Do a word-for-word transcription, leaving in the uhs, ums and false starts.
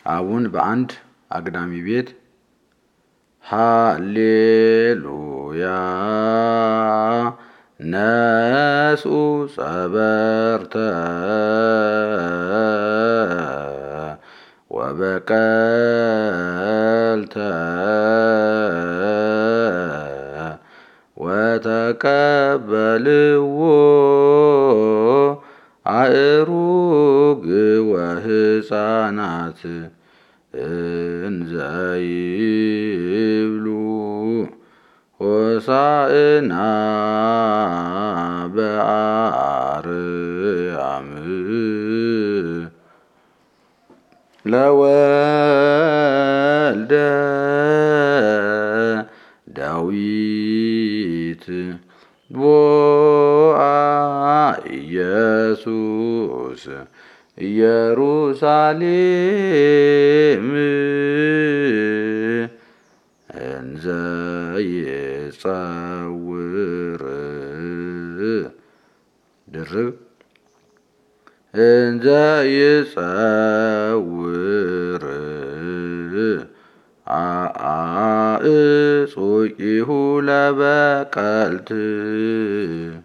አቡን በአንድ አግዳሚ ቤት ሃሌሉያ ነስኡ ጸበርተ ወበቀልተ ወተቀበልዎ አእሩግ ወሕፃናት እንዘ ይብሉ ሆሳዕና በአርያም ለወልደ ዳዊት ቦአ ኢየሱስ ኢየሩሳሌም እንዘ ይጸውር ድርብ እንዘ ይጸውር አእጹቂሁ ለበቀልት